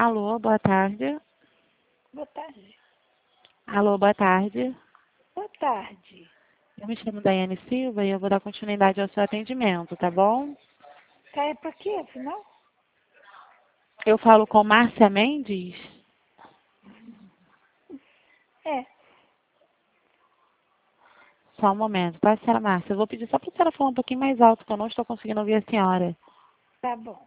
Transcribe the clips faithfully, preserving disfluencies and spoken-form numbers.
Alô, boa tarde. Boa tarde. Alô, boa tarde. Boa tarde. Eu me chamo Daiane Silva e eu vou dar continuidade ao seu atendimento, tá bom? Tá, é pra quê, afinal? Eu falo com Márcia Mendes? É, Só um momento, tá, senhora Márcia? Eu vou pedir só para a senhora falar um pouquinho mais alto, que eu não estou conseguindo ouvir a senhora. tá bom.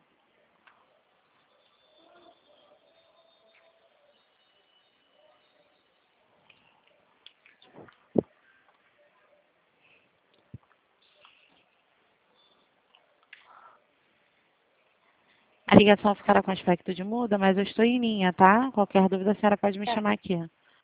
A ligação ficará com aspecto de muda, mas eu estou em linha, tá? Qualquer dúvida, a senhora pode me Tá. chamar aqui.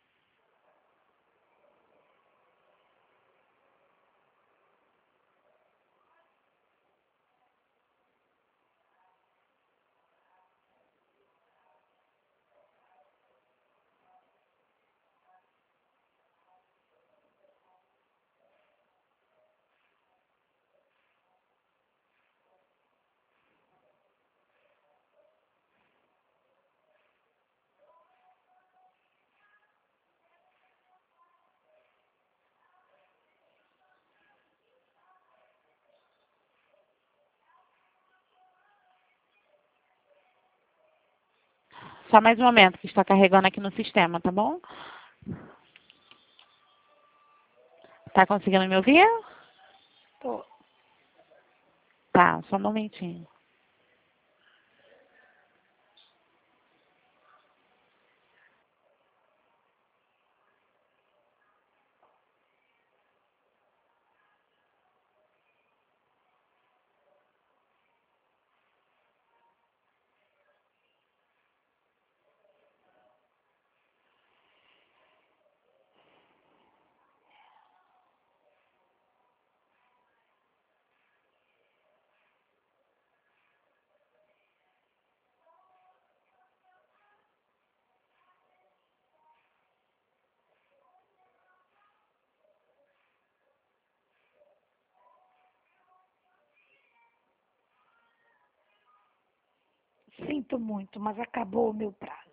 Só mais um momento, que está carregando aqui no sistema, tá bom? Tá conseguindo me ouvir? Tô. Tá, só um momentinho. Sinto muito, mas acabou o meu prazo.